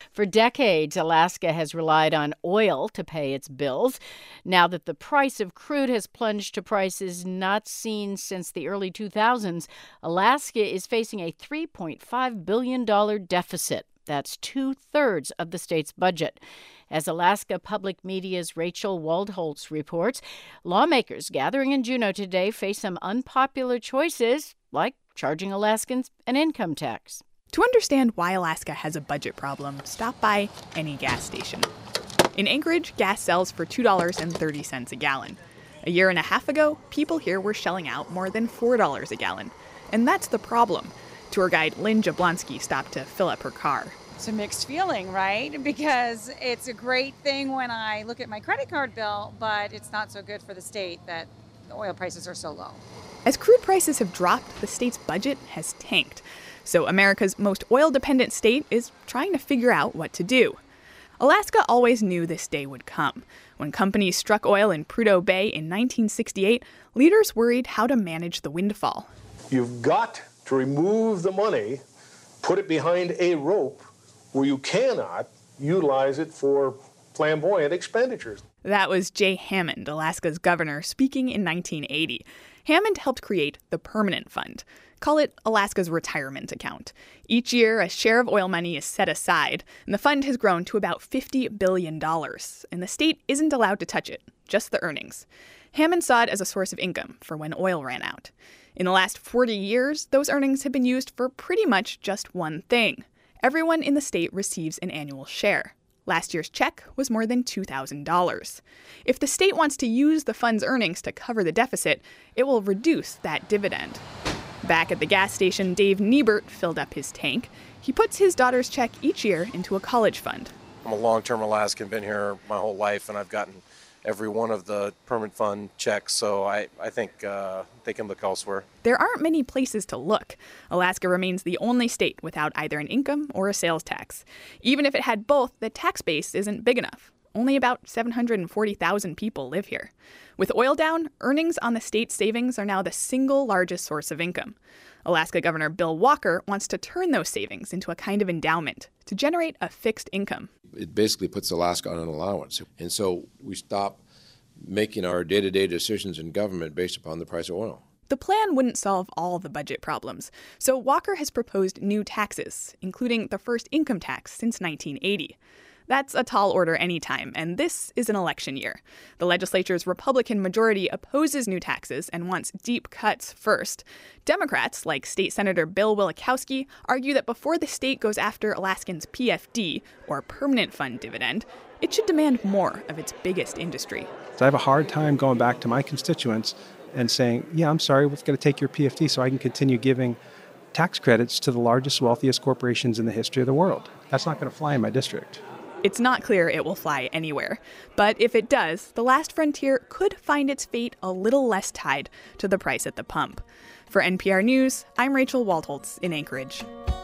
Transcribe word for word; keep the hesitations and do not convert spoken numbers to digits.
For decades, Alaska has relied on oil to pay its bills. Now that the price of crude has plunged to prices not seen since the early two thousands, Alaska is facing a three point five billion dollars deficit. That's two-thirds of the state's budget. As Alaska Public Media's Rachel Waldholtz reports, lawmakers gathering in Juneau today face some unpopular choices, like charging Alaskans an income tax. To understand why Alaska has a budget problem, stop by any gas station. In Anchorage, gas sells for two dollars and thirty cents a gallon. A year and a half ago, people here were shelling out more than four dollars a gallon. And that's the problem. Tour guide Lynn Jablonski stopped to fill up her car. It's a mixed feeling, right? Because it's a great thing when I look at my credit card bill, but it's not so good for the state that the oil prices are so low. As crude prices have dropped, the state's budget has tanked. So America's most oil-dependent state is trying to figure out what to do. Alaska always knew this day would come. When companies struck oil in Prudhoe Bay in nineteen sixty-eight, leaders worried how to manage the windfall. You've got to remove the money, put it behind a rope where you cannot utilize it for flamboyant expenditures. That was Jay Hammond, Alaska's governor, speaking in nineteen eighty. Hammond helped create the Permanent Fund. Call it Alaska's retirement account. Each year, a share of oil money is set aside, and the fund has grown to about fifty billion dollars, and the state isn't allowed to touch it, just the earnings. Hammond saw it as a source of income for when oil ran out. In the last forty years, those earnings have been used for pretty much just one thing. Everyone in the state receives an annual share. Last year's check was more than two thousand dollars. If the state wants to use the fund's earnings to cover the deficit, it will reduce that dividend. Back at the gas station, Dave Niebert filled up his tank. He puts his daughter's check each year into a college fund. I'm a long-term Alaskan, been here my whole life, and I've gotten every one of the Permanent Fund checks, so I, I think uh, they can look elsewhere. There aren't many places to look. Alaska remains the only state without either an income or a sales tax. Even if it had both, the tax base isn't big enough. Only about seven hundred forty thousand people live here. With oil down, earnings on the state's savings are now the single largest source of income. Alaska Governor Bill Walker wants to turn those savings into a kind of endowment to generate a fixed income. It basically puts Alaska on an allowance. And so we stop making our day-to-day decisions in government based upon the price of oil. The plan wouldn't solve all the budget problems, so Walker has proposed new taxes, including the first income tax since nineteen eighty. That's a tall order anytime, and this is an election year. The legislature's Republican majority opposes new taxes and wants deep cuts first. Democrats, like State Senator Bill Wielechowski, argue that before the state goes after Alaskans' P F D, or Permanent Fund dividend, it should demand more of its biggest industry. So I have a hard time going back to my constituents and saying, yeah, I'm sorry, we've got to take your P F D so I can continue giving tax credits to the largest, wealthiest corporations in the history of the world. That's not going to fly in my district. It's not clear it will fly anywhere. But if it does, the last frontier could find its fate a little less tied to the price at the pump. For N P R News, I'm Rachel Waldholtz in Anchorage.